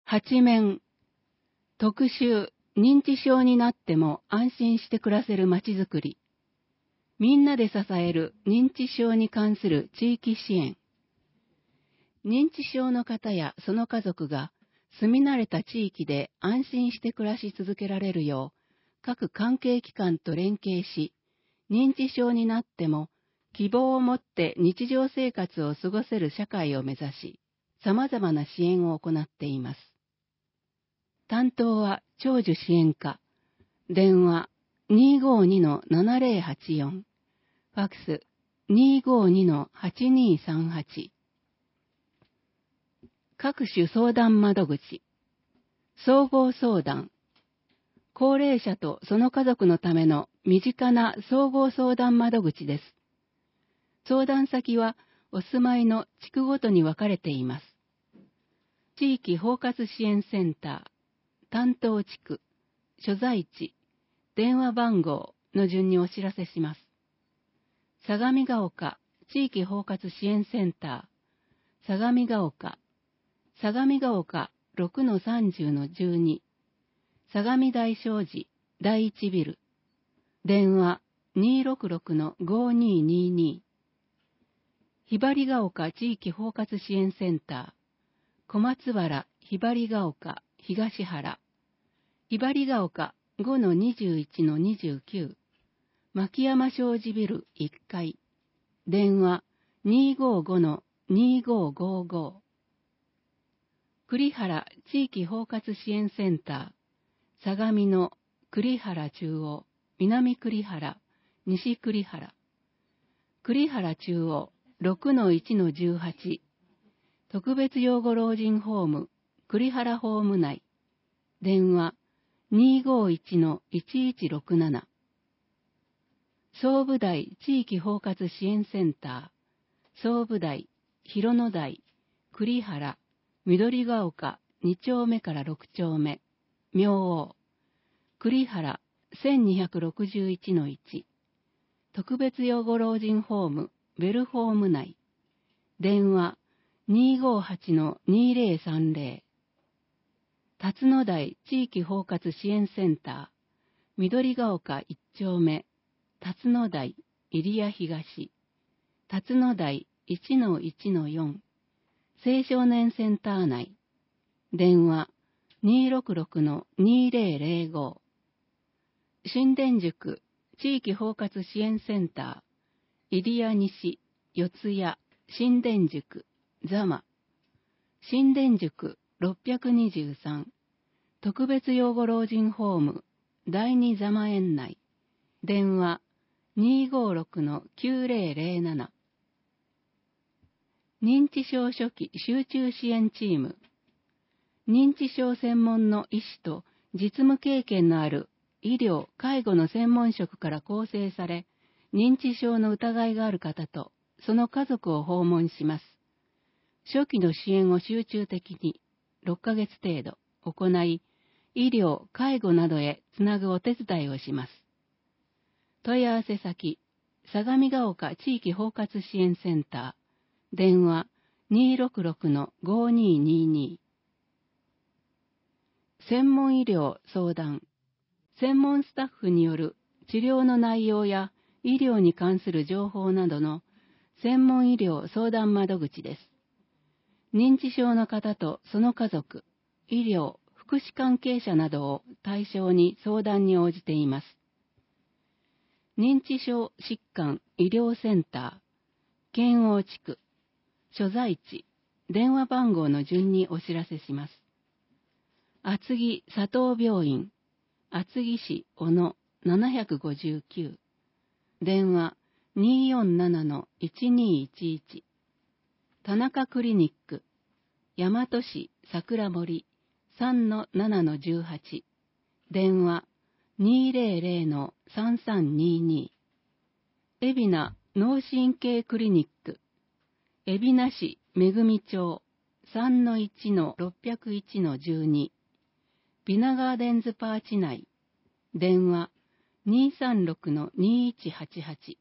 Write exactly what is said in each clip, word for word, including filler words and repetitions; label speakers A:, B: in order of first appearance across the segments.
A: はち面、特集、認知症になっても安心して暮らせるまちづくり。みんなで支える認知症に関する地域支援。認知症の方やその家族が住み慣れた地域で安心して暮らし続けられるよう、各関係機関と連携し、認知症になっても希望を持って日常生活を過ごせる社会を目指し、様々な支援を行っています。担当は長寿支援課、電話 にーごーにのななぜろはちよん、ファックス にーごーにのはちにーさんはち。各種相談窓口、総合相談、高齢者とその家族のための身近な総合相談窓口です。相談先はお住まいの地区ごとに分かれています。地域包括支援センター、担当地区、所在地、電話番号の順にお知らせします。相模ヶ丘地域包括支援センター、相模ヶ丘、相模ヶ丘 ろくのさんじゅうのじゅうに、相模大商事第一ビル、電話 にーろくろくのごーにーにーに。ひばりが丘地域包括支援センター、小松原ひばりが丘東原、ひばりが丘 ごのにじゅういちのにじゅうきゅう、牧山商事ビルいっかい、電話 にーごーごのにーごーごーご。栗原地域包括支援センター、相模の栗原中央、南栗原、西栗原、栗原中央 ろくのいちのじゅうはち、特別養護老人ホーム、栗原ホーム内、電話 にーごーいちのいちいちろくなな。総武台地域包括支援センター、総武台、広野台、栗原、緑が丘に丁目からろく丁目、明王、栗原せんにひゃくろくじゅういちのいち、特別養護老人ホーム、ベルホーム内、電話 にーごーはちのにーぜろさんぜろ。辰野台地域包括支援センター、緑が丘いち丁目、辰野台、入谷東、辰野台 いちのいちのよん、青少年センター内、電話 にーろくろくのにーぜろぜろご。新田宿地域包括支援センター、入谷西、四谷、新田宿、座間、新田宿ろっぴゃくにじゅうさん、特別養護老人ホーム、第二座間園内、電話 にーごーろくのきゅうぜろぜろなな。認知症初期集中支援チーム、認知症専門の医師と実務経験のある医療・介護の専門職から構成され、認知症の疑いがある方とその家族を訪問します。初期の支援を集中的にろっかげつ程度行い、医療・介護などへつなぐお手伝いをします。問い合わせ先、相模ヶ丘地域包括支援センター、電話 にーろくろくのごーにーにーに。専門医療相談、専門スタッフによる治療の内容や医療に関する情報などの専門医療相談窓口です。認知症の方とその家族、医療、福祉関係者などを対象に相談に応じています。認知症疾患医療センター、県央地区、所在地、電話番号の順にお知らせします。厚木佐藤病院、厚木市小野ななごきゅう、電話 にーよんななのいちにーいちいち、田中クリニック、大和市桜森 さんのななのじゅうはち、電話 にーぜろぜろのさんさんにーに。海老名脳神経クリニック、海老名市めぐみ町 さんのいちのろっぴゃくいちのじゅうに、ビナガーデンズパーチ内、電話 にーさんろくのにーいちはちはち。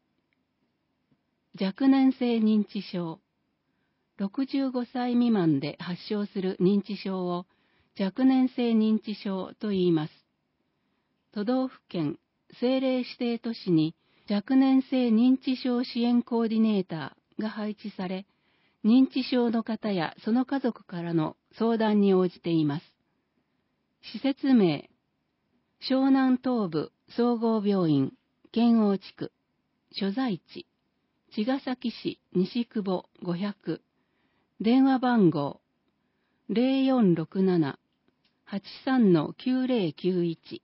A: 若年性認知症、ろくじゅうごさい未満で発症する認知症を若年性認知症と言います。都道府県、政令指定都市に若年性認知症支援コーディネーターが配置され、認知症の方やその家族からの相談に応じています。施設名、湘南東部総合病院、県央地区、所在地、茅ヶ崎市西久保ごひゃく、電話番号 ゼロよんろくなな はちさんのきゅうゼロきゅういち。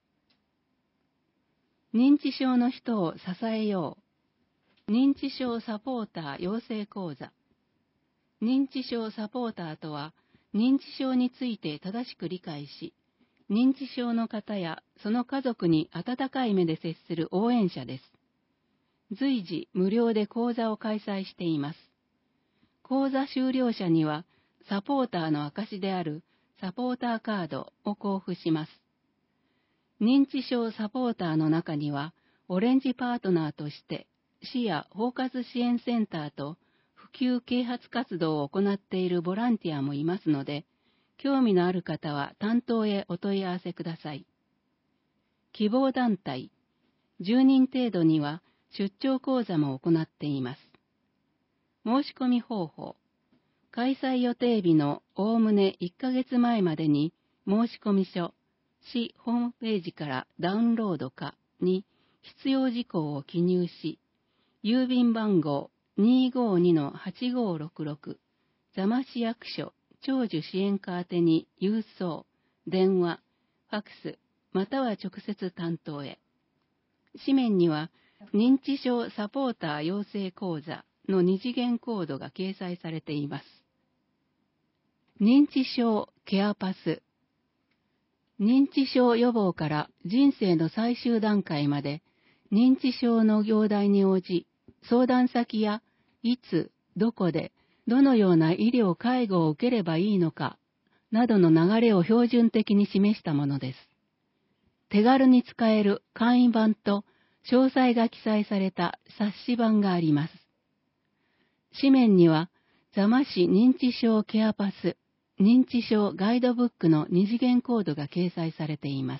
A: 認知症の人を支えよう。認知症サポーター養成講座。認知症サポーターとは、認知症について正しく理解し、認知症の方やその家族に温かい目で接する応援者です。随時無料で講座を開催しています。講座修了者には、サポーターの証であるサポーターカードを交付します。認知症サポーターの中には、オレンジパートナーとして、市や包括支援センターと普及啓発活動を行っているボランティアもいますので、興味のある方は担当へお問い合わせください。希望団体、じゅうにん程度には出張講座も行っています。申し込み方法、開催予定日のおおむねいっかげつまえまでに申込書、市ホームページからダウンロードかに必要事項を記入し、郵便番号 にーごーにのはちごーろくろく、座間市役所長寿支援課宛てに郵送、電話、ファックス、または直接担当へ。紙面には、認知症サポーター養成講座の二次元コードが掲載されています。認知症ケアパス。認知症予防から人生の最終段階まで、認知症の業態に応じ、相談先やいつ、どこで、どのような医療・介護を受ければいいのか、などの流れを標準的に示したものです。手軽に使える簡易版と詳細が記載された冊子版があります。紙面には、座間市認知症ケアパス、認知症ガイドブックの二次元コードが掲載されています。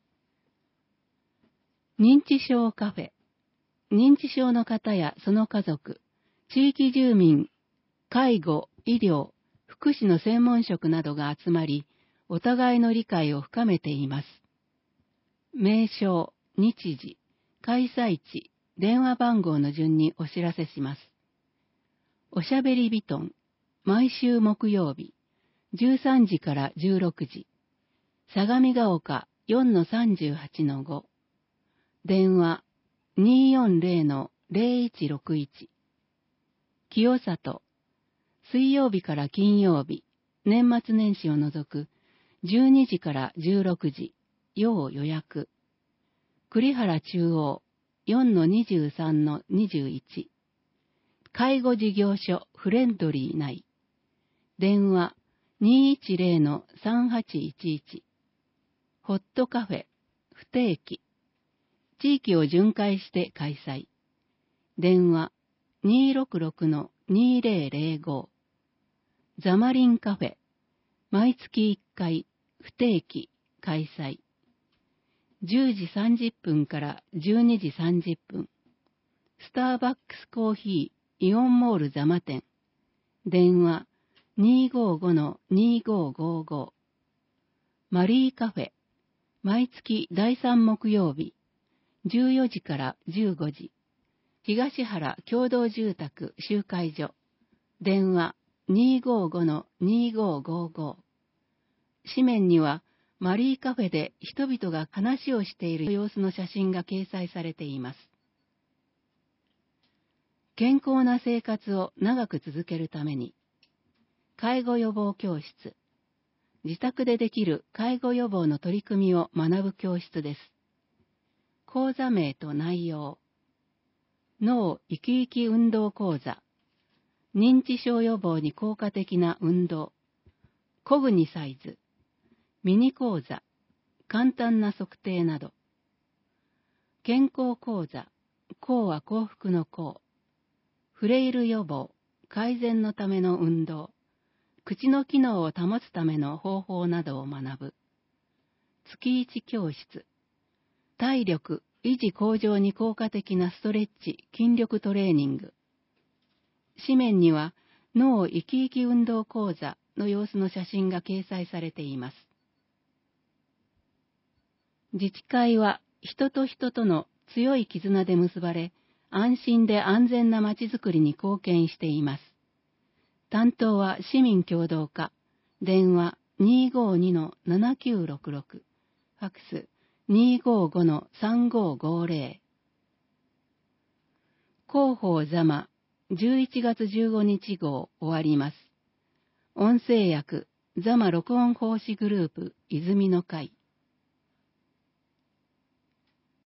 A: 認知症カフェ。認知症の方やその家族、地域住民、介護、医療、福祉の専門職などが集まり、お互いの理解を深めています。名称、日時、開催地、電話番号の順にお知らせします。おしゃべりビトン、毎週木曜日、じゅうさんじからじゅうろくじ、相模が丘 よんのさんじゅうはちのご、電話 にーよんゼロのゼロいちろくいち、清里、水曜日から金曜日、年末年始を除くじゅうにじからじゅうろくじ、要予約。栗原中央 よんのにじゅうさんのにじゅういち、介護事業所フレンドリー内。電話 にーいちゼロのさんはちいちいち、ホットカフェ、不定期。地域を巡回して開催。電話 にーろくろくのにーゼロゼロご、ザマリンカフェ、毎月いっかい、不定期、開催。じゅうじさんじゅっぷんからじゅうにじさんじゅっぷん。スターバックスコーヒー、イオンモールザマ店。電話 にーごーごのにーごーごーご。マリーカフェ、毎月だいさん木曜日、じゅうよじからじゅうごじ。東原共同住宅集会所。電話 にーごーごのにーごーごーご。紙面には、マリーカフェで人々が話をしている様子の写真が掲載されています。健康な生活を長く続けるために、介護予防教室。自宅でできる介護予防の取り組みを学ぶ教室です。講座名と内容。脳生き生き運動講座。認知症予防に効果的な運動。コグニサイズ。ミニ講座。簡単な測定など。健康講座。幸は幸福の幸。フレイル予防。改善のための運動。 口の機能を保つための方法などを学ぶ。月いち教室。体力維持向上に効果的なストレッチ、筋力トレーニング。紙面には脳生き生き運動講座の様子の写真が掲載されています。自治会は人と人との強い絆で結ばれ、安心で安全なまちづくりに貢献しています。担当は市民協働課、電話 にーごーにのななきゅうろくろく、ファックス にーごーごのさんごーごーぜろ。広報座間じゅういちがつじゅうごにち号終わります。音声訳座間録音奉仕グループ泉の会。